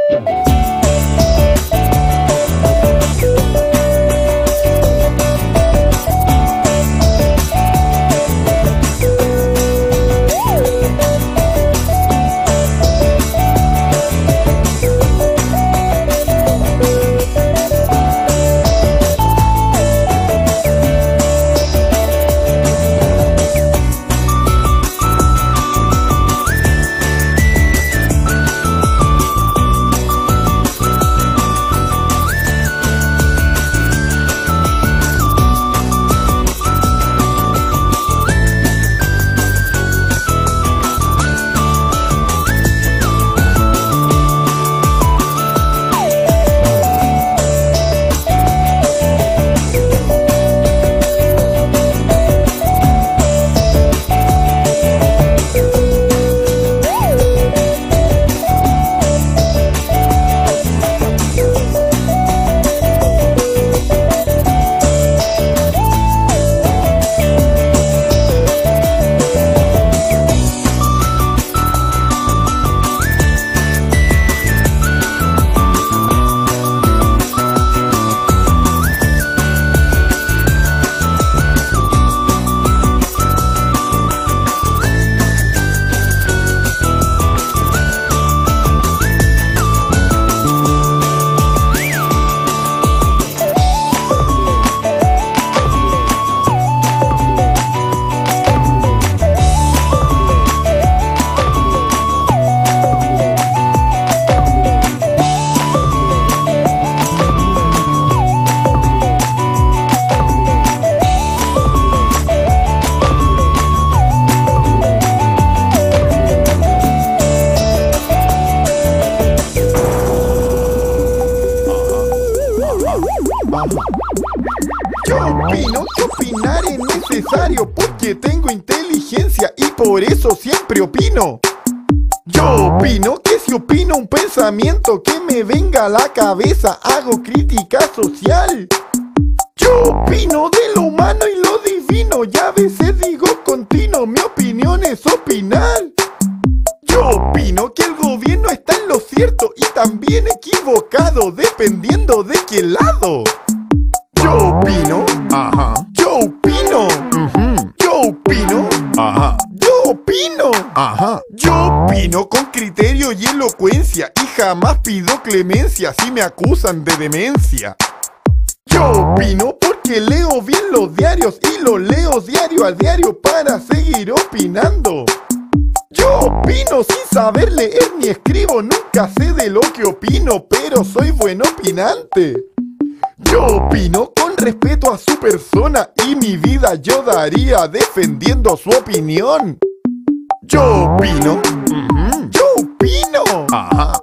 Yo opino que opinar es necesario porque tengo inteligencia y por eso siempre opino. Yo opino que si opino un pensamiento que me venga a la cabeza, hago crítica social. Yo opino de lo humano y lo divino y a veces digo continuo, mi opinión es opinar. Yo opino que el gobierno está en lo cierto y también equivocado, dependiendo de qué lado. Yo opino, ajá. Yo opino, yo opino, ajá. Yo opino, ajá. Yo opino con criterio y elocuencia y jamás pido clemencia si me acusan de demencia. Yo opino porque leo bien los diarios y los leo diario a diario para seguir opinando. Yo opino sin saber leer ni escribo, nunca sé de lo que opino, pero soy buen opinante. Yo opino con respeto a su persona y mi vida yo daría defendiendo su opinión. Yo opino, yo opino, ajá.